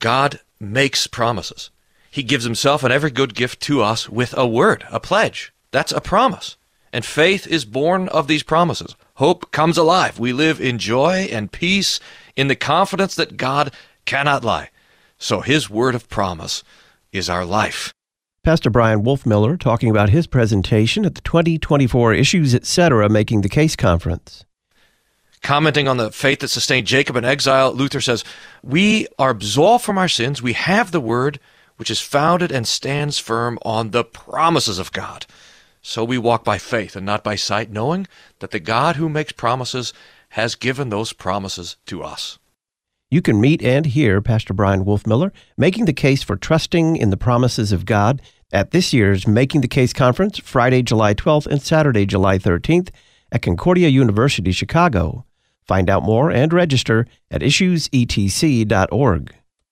God makes promises. He gives himself and every good gift to us with a word, a pledge. That's a promise. And faith is born of these promises. Hope comes alive. We live in joy and peace in the confidence that God cannot lie. So his word of promise is our life. Pastor Bryan Wolfmueller talking about his presentation at the 2024 Issues Etc. Making the Case Conference. Commenting on the faith that sustained Jacob in exile, Luther says, "We are absolved from our sins. We have the word, which is founded and stands firm on the promises of God. So we walk by faith and not by sight, knowing that the God who makes promises has given those promises to us." You can meet and hear Pastor Bryan Wolfmueller making the case for trusting in the promises of God at this year's Making the Case Conference, Friday, July 12th and Saturday, July 13th at Concordia University, Chicago. Find out more and register at issuesetc.org.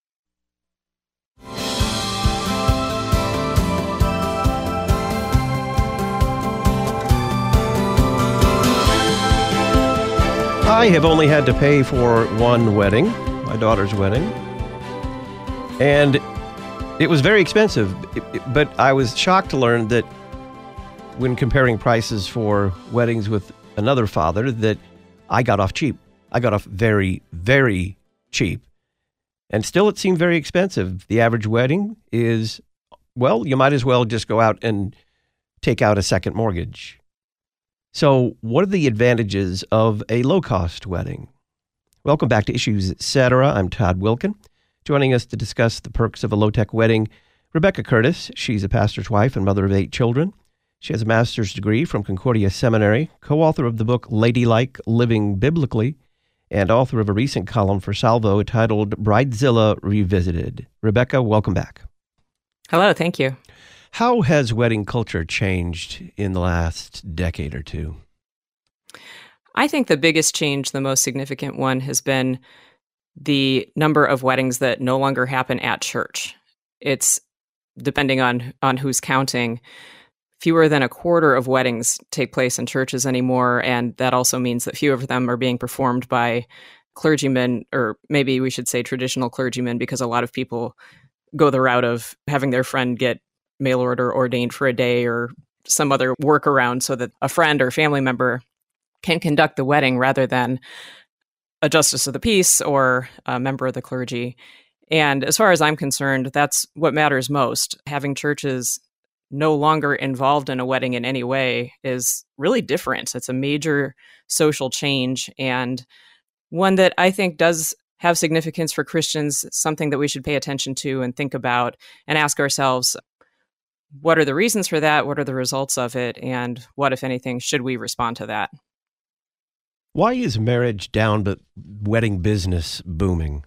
I have only had to pay for one wedding, my daughter's wedding, and it was very expensive, but I was shocked to learn that when comparing prices for weddings with another father, that I got off cheap. I got off very, very cheap. And still it seemed very expensive. The average wedding is, well, you might as well just go out and take out a second mortgage. So what are the advantages of a low-cost wedding? Welcome back to Issues Etc. I'm Todd Wilkin. Joining us to discuss the perks of a low-tech wedding, Rebecca Curtis. She's a pastor's wife and mother of 8 children. She has a master's degree from Concordia Seminary, co-author of the book Ladylike, Living Biblically, and author of a recent column for Salvo titled Bridezilla Revisited. Rebecca, welcome back. Hello, thank you. How has wedding culture changed in the last decade or two? I think the biggest change, the most significant one, has been the number of weddings that no longer happen at church. It's, depending on who's counting, fewer than a quarter of weddings take place in churches anymore, and that also means that fewer of them are being performed by clergymen, or maybe we should say traditional clergymen, because a lot of people go the route of having their friend get mail order ordained for a day or some other workaround so that a friend or family member can conduct the wedding rather than a justice of the peace or a member of the clergy. And as far as I'm concerned, that's what matters most. Having churches no longer involved in a wedding in any way is really different. It's a major social change, and one that I think does have significance for Christians, something that we should pay attention to and think about and ask ourselves, what are the reasons for that? What are the results of it? And what, if anything, should we respond to that? Why is marriage down but wedding business booming?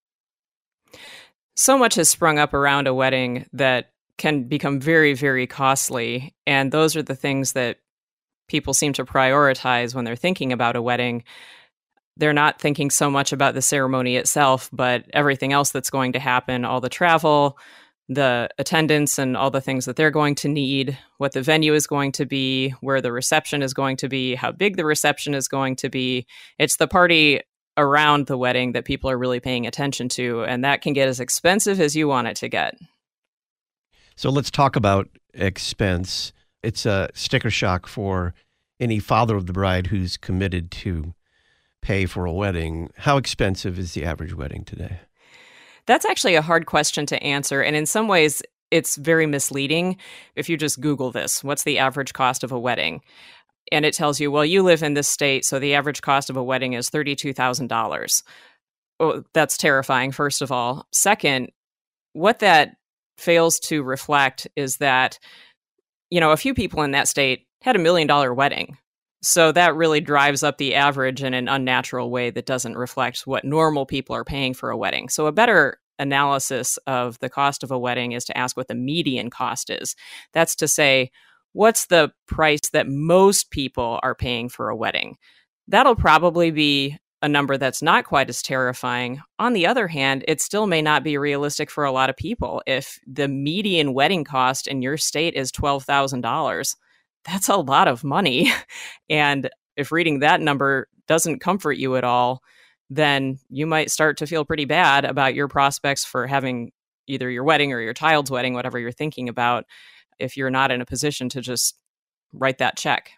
So much has sprung up around a wedding that can become very, very costly. And those are the things that people seem to prioritize when they're thinking about a wedding. They're not thinking so much about the ceremony itself, but everything else that's going to happen, all the travel, the attendance, and all the things that they're going to need, what the venue is going to be, where the reception is going to be, how big the reception is going to be. It's the party around the wedding that people are really paying attention to, and that can get as expensive as you want it to get. So let's talk about expense. It's a sticker shock for any father of the bride who's committed to pay for a wedding. How expensive is the average wedding today? That's actually a hard question to answer, and in some ways, it's very misleading. If you just Google this, what's the average cost of a wedding? And it tells you, well, you live in this state, so the average cost of a wedding is $32,000. Oh, that's terrifying, first of all. Second, what that fails to reflect is that, a few people in that state had $1 million wedding. So that really drives up the average in an unnatural way that doesn't reflect what normal people are paying for a wedding. So a better analysis of the cost of a wedding is to ask what the median cost is. That's to say, what's the price that most people are paying for a wedding? That'll probably be a number that's not quite as terrifying. On the other hand, it still may not be realistic for a lot of people. If the median wedding cost in your state is $12,000, that's a lot of money. And if reading that number doesn't comfort you at all, then you might start to feel pretty bad about your prospects for having either your wedding or your child's wedding, whatever you're thinking about, if you're not in a position to just write that check.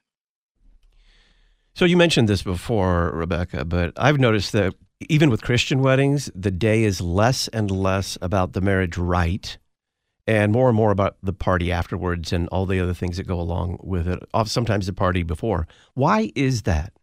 So you mentioned this before, Rebecca, but I've noticed that even with Christian weddings, the day is less and less about the marriage rite and more about the party afterwards and all the other things that go along with it, sometimes the party before. Why is that?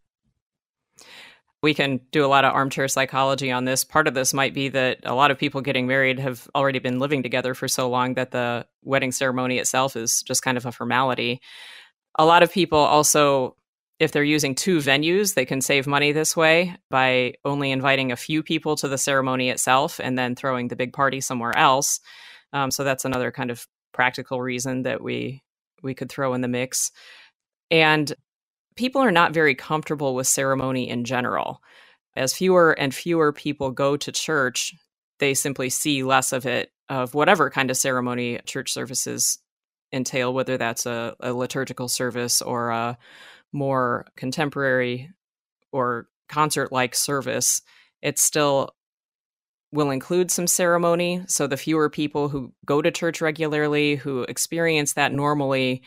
We can do a lot of armchair psychology on this. Part of this might be that a lot of people getting married have already been living together for so long that the wedding ceremony itself is just kind of a formality. A lot of people also, if they're using two venues, they can save money this way by only inviting a few people to the ceremony itself and then throwing the big party somewhere else. So that's another kind of practical reason that we could throw in the mix. And people are not very comfortable with ceremony in general. As fewer and fewer people go to church, they simply see less of it, of whatever kind of ceremony church services entail, whether that's a liturgical service or a more contemporary or concert-like service. It still will include some ceremony. So the fewer people who go to church regularly, who experience that normally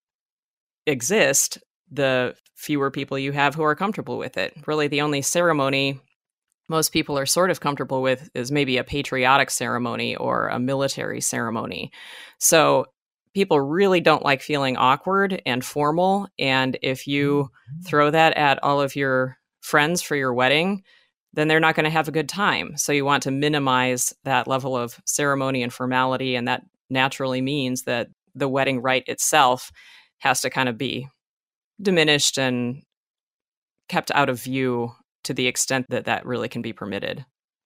exist, the fewer people you have who are comfortable with it. Really, the only ceremony most people are sort of comfortable with is maybe a patriotic ceremony or a military ceremony. So people really don't like feeling awkward and formal. And if you throw that at all of your friends for your wedding, then they're not going to have a good time. So you want to minimize that level of ceremony and formality. And that naturally means that the wedding rite itself has to kind of be diminished and kept out of view to the extent that that really can be permitted.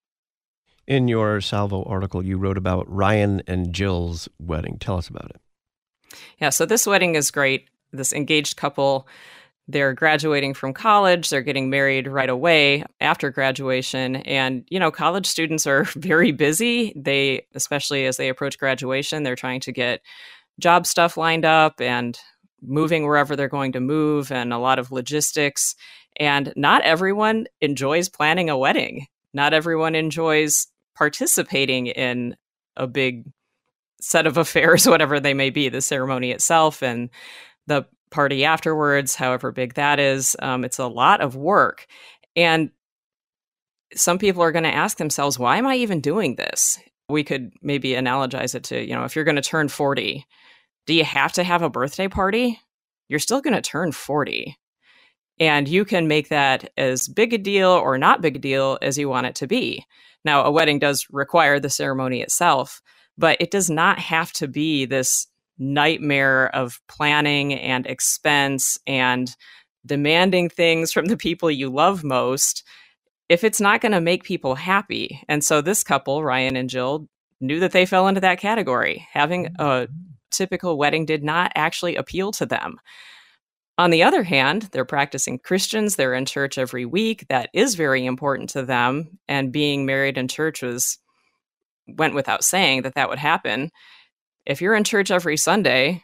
In your Salvo article, you wrote about Ryan and Jill's wedding. Tell us about it. Yeah, so this wedding is great. This engaged couple, they're graduating from college. They're getting married right away after graduation. And, college students are very busy. They, especially as they approach graduation, they're trying to get job stuff lined up and moving wherever they're going to move and a lot of logistics. And not everyone enjoys planning a wedding. Not everyone enjoys participating in a big set of affairs, whatever they may be, the ceremony itself and the party afterwards, however big that is. It's a lot of work. And some people are going to ask themselves, why am I even doing this? We could maybe analogize it to, if you're going to turn 40, do you have to have a birthday party? You're still going to turn 40. And you can make that as big a deal or not big a deal as you want it to be. Now, a wedding does require the ceremony itself, but it does not have to be this nightmare of planning and expense and demanding things from the people you love most if it's not going to make people happy. And so this couple, Ryan and Jill, knew that they fell into that category. Having a typical wedding did not actually appeal to them. On the other hand, they're practicing Christians. They're in church every week. That is very important to them. And being married in church went without saying that would happen. If you're in church every Sunday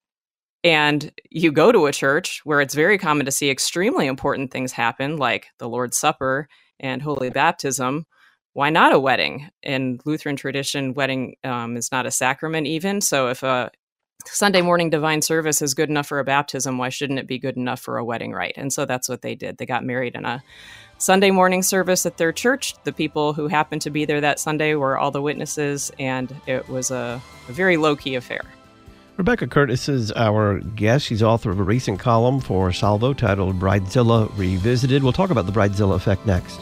and you go to a church where it's very common to see extremely important things happen, like the Lord's Supper and Holy Baptism, why not a wedding? In Lutheran tradition, wedding is not a sacrament even. So if a Sunday morning divine service is good enough for a baptism, why shouldn't it be good enough for a wedding rite? And so that's what they did. They got married in a Sunday morning service at their church. The people who happened to be there that Sunday were all the witnesses, and it was a very low-key affair. Rebecca Curtis is our guest. She's author of a recent column for Salvo titled Bridezilla Revisited. We'll talk about the Bridezilla effect next.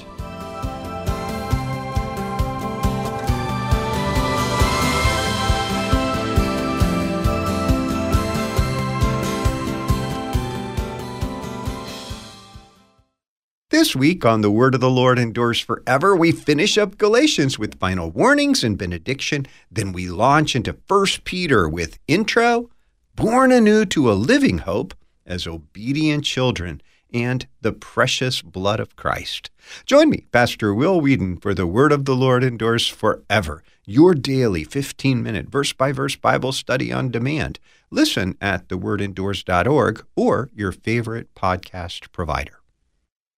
This week on The Word of the Lord Endures Forever, we finish up Galatians with final warnings and benediction. Then we launch into 1 Peter with intro, born anew to a living hope as obedient children, and the precious blood of Christ. Join me, Pastor Will Whedon, for The Word of the Lord Endures Forever, your daily 15-minute verse-by-verse Bible study on demand. Listen at thewordendures.org or your favorite podcast provider.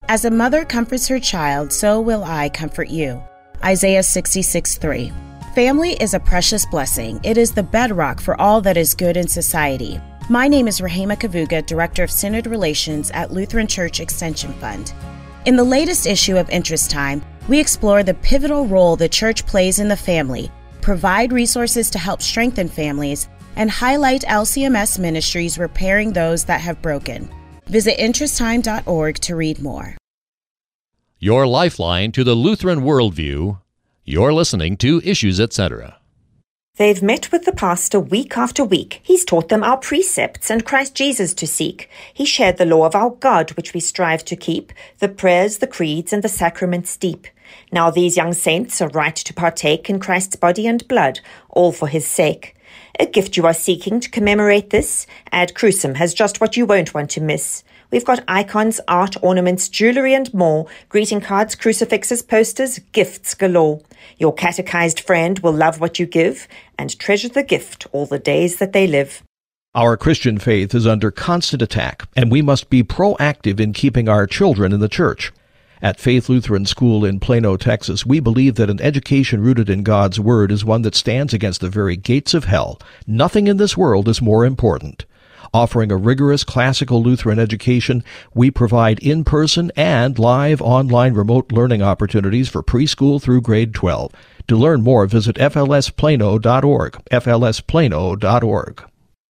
As a mother comforts her child, so will I comfort you. Isaiah 66:3. Family is a precious blessing. It is the bedrock for all that is good in society. My name is Rahema Kavuga, Director of Synod Relations at Lutheran Church Extension Fund. In the latest issue of Interest Time, we explore the pivotal role the church plays in the family, provide resources to help strengthen families, and highlight LCMS ministries repairing those that have broken. Visit interesttime.org to read more. Your lifeline to the Lutheran worldview. You're listening to Issues, Etc. They've met with the pastor week after week. He's taught them our precepts and Christ Jesus to seek. He shared the law of our God, which we strive to keep, the prayers, the creeds, and the sacraments deep. Now these young saints are right to partake in Christ's body and blood, all for his sake. A gift you are seeking to commemorate this? Ad Crucem has just what you won't want to miss. We've got icons, art, ornaments, jewelry, and more. Greeting cards, crucifixes, posters, gifts galore. Your catechized friend will love what you give and treasure the gift all the days that they live. Our Christian faith is under constant attack, and we must be proactive in keeping our children in the church. At Faith Lutheran School in Plano, Texas, we believe that an education rooted in God's Word is one that stands against the very gates of hell. Nothing in this world is more important. Offering a rigorous classical Lutheran education, we provide in-person and live online remote learning opportunities for preschool through grade 12. To learn more, visit flsplano.org, flsplano.org.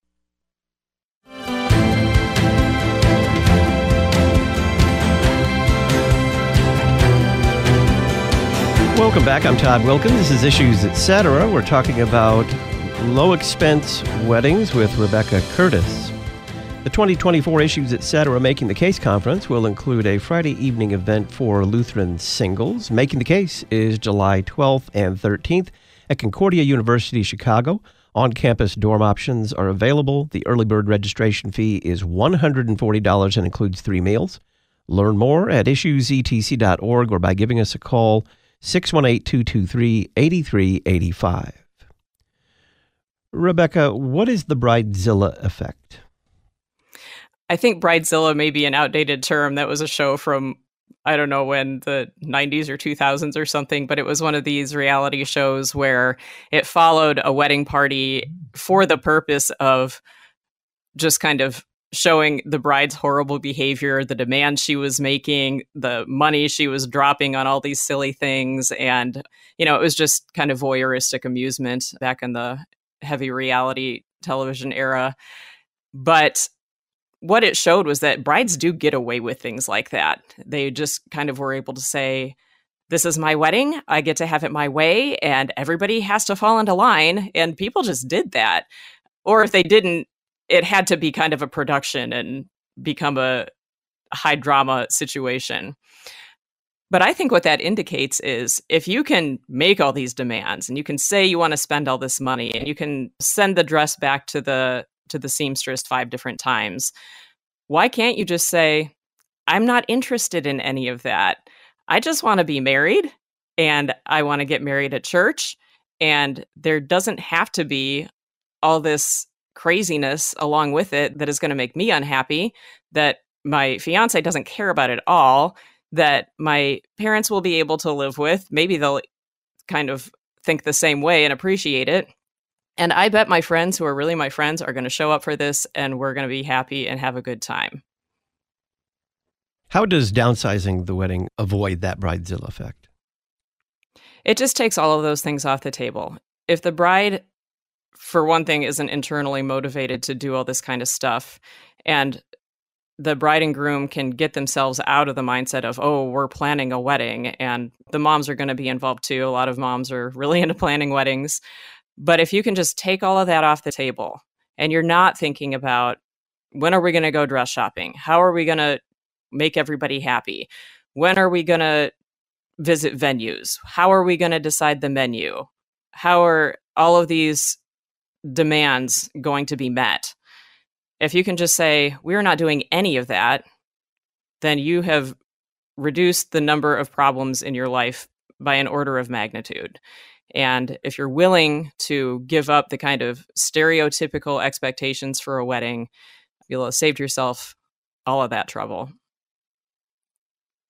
Welcome back. I'm Todd Wilkin. This is Issues, Etc. We're talking about low-expense weddings with Rebecca Curtis. The 2024 Issues, Etc. Making the Case Conference will include a Friday evening event for Lutheran singles. Making the Case is July 12th and 13th at Concordia University, Chicago. On-campus dorm options are available. The early bird registration fee is $140 and includes 3 meals. Learn more at issuesetc.org or by giving us a call 618-223-8385. Rebecca, what is the Bridezilla effect? I think Bridezilla may be an outdated term. That was a show from, I don't know when, the 90s or 2000s or something, but it was one of these reality shows where it followed a wedding party for the purpose of just kind of showing the bride's horrible behavior, the demands she was making, the money she was dropping on all these silly things. And, you know, it was just kind of voyeuristic amusement back in the heavy reality television era. But what it showed was that brides do get away with things like that. They just kind of were able to say, this is my wedding, I get to have it my way, and everybody has to fall into line. And people just did that. Or if they didn't, it had to be kind of a production and become a high drama situation. But I think what that indicates is if you can make all these demands and you can say you want to spend all this money and you can send the dress back to the seamstress 5 different times, why can't you just say, I'm not interested in any of that. I just want to be married and I want to get married at church. And there doesn't have to be all this craziness along with it that is going to make me unhappy, that my fiance doesn't care about at all, that my parents will be able to live with. Maybe they'll kind of think the same way and appreciate it. And I bet my friends who are really my friends are going to show up for this and we're going to be happy and have a good time. How does downsizing the wedding avoid that Bridezilla effect? It just takes all of those things off the table. If the bride, for one thing, isn't internally motivated to do all this kind of stuff, and the bride and groom can get themselves out of the mindset of, oh, we're planning a wedding, and the moms are going to be involved too. A lot of moms are really into planning weddings. But if you can just take all of that off the table and you're not thinking about when are we going to go dress shopping? How are we going to make everybody happy? When are we going to visit venues? How are we going to decide the menu? How are all of these demands going to be met? If you can just say, we're not doing any of that, then you have reduced the number of problems in your life by an order of magnitude. And if you're willing to give up the kind of stereotypical expectations for a wedding, you'll have saved yourself all of that trouble.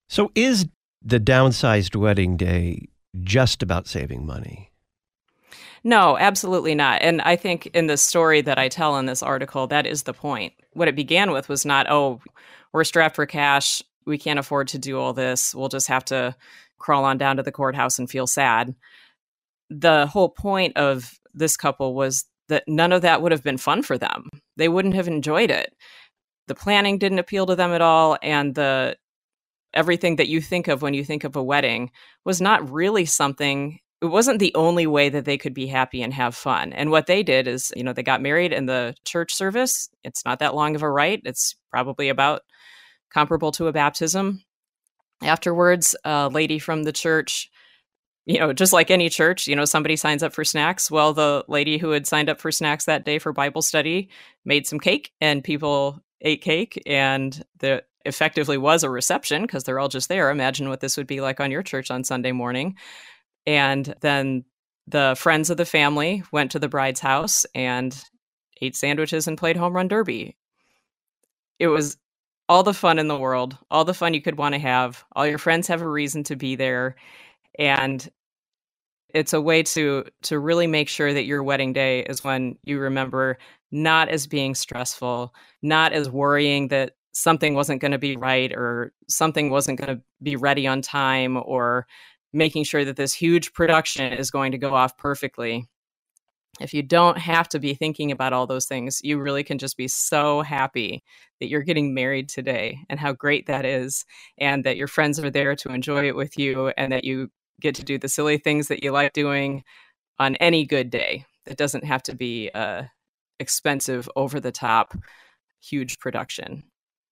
So is the downsized wedding day just about saving money? No, absolutely not. And I think in the story that I tell in this article, that is the point. What it began with was not, oh, we're strapped for cash, we can't afford to do all this, we'll just have to crawl on down to the courthouse and feel sad. The whole point of this couple was that none of that would have been fun for them. They wouldn't have enjoyed it. The planning didn't appeal to them at all, and everything that you think of when you think of a wedding was not really something. It wasn't the only way that they could be happy and have fun. And what they did is, they got married in the church service. It's not that long of a rite. It's probably about comparable to a baptism. Afterwards, a lady from the church, just like any church, somebody signs up for snacks. Well, the lady who had signed up for snacks that day for Bible study made some cake, and people ate cake, and there effectively was a reception because they're all just there. Imagine what this would be like on your church on Sunday morning. And then the friends of the family went to the bride's house and ate sandwiches and played home run derby. It was all the fun in the world, all the fun you could want to have. All your friends have a reason to be there. And it's a way to really make sure that your wedding day is when you remember not as being stressful, not as worrying that something wasn't going to be right or something wasn't going to be ready on time, or making sure that this huge production is going to go off perfectly. If you don't have to be thinking about all those things, you really can just be so happy that you're getting married today and how great that is, and that your friends are there to enjoy it with you, and that you get to do the silly things that you like doing on any good day. It doesn't have to be a expensive, over-the-top, huge production.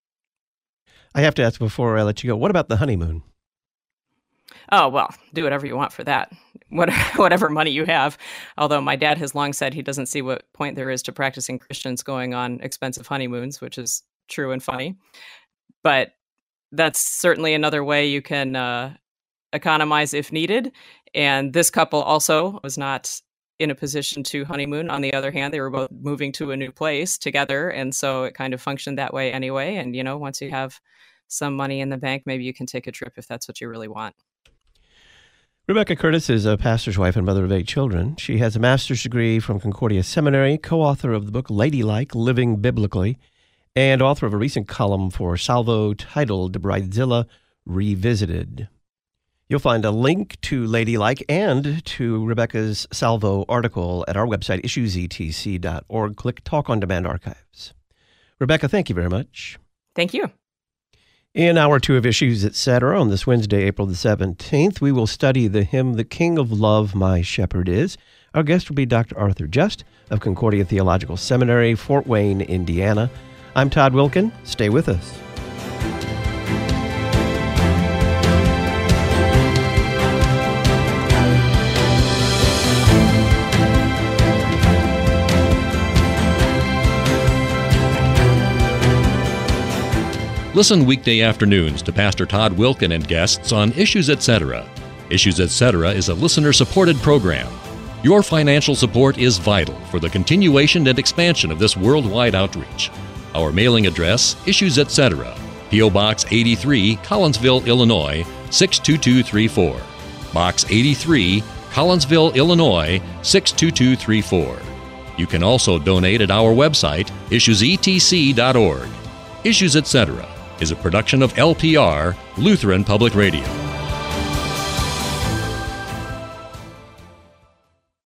I have to ask before I let you go, what about the honeymoon? Oh, well, do whatever you want for that, whatever money you have. Although my dad has long said he doesn't see what point there is to practicing Christians going on expensive honeymoons, which is true and funny. But that's certainly another way you can economize if needed. And this couple also was not in a position to honeymoon. On the other hand, they were both moving to a new place together. And so it kind of functioned that way anyway. And, once you have some money in the bank, maybe you can take a trip if that's what you really want. Rebecca Curtis is a pastor's wife and mother of 8 children. She has a master's degree from Concordia Seminary, co-author of the book Ladylike, Living Biblically, and author of a recent column for Salvo titled Bridezilla Revisited. You'll find a link to Ladylike and to Rebecca's Salvo article at our website, issuesetc.org. Click Talk on Demand Archives. Rebecca, thank you very much. Thank you. In Hour 2 of Issues, Etc., on this Wednesday, April the 17th, we will study the hymn, The King of Love, My Shepherd Is. Our guest will be Dr. Arthur Just of Concordia Theological Seminary, Fort Wayne, Indiana. I'm Todd Wilkin. Stay with us. Listen weekday afternoons to Pastor Todd Wilkin and guests on Issues Etc. Issues Etc. is a listener-supported program. Your financial support is vital for the continuation and expansion of this worldwide outreach. Our mailing address, Issues Etc., P.O. Box 83, Collinsville, Illinois, 62234. Box 83, Collinsville, Illinois, 62234. You can also donate at our website, issuesetc.org. Issues Etc. is a production of LPR, Lutheran Public Radio.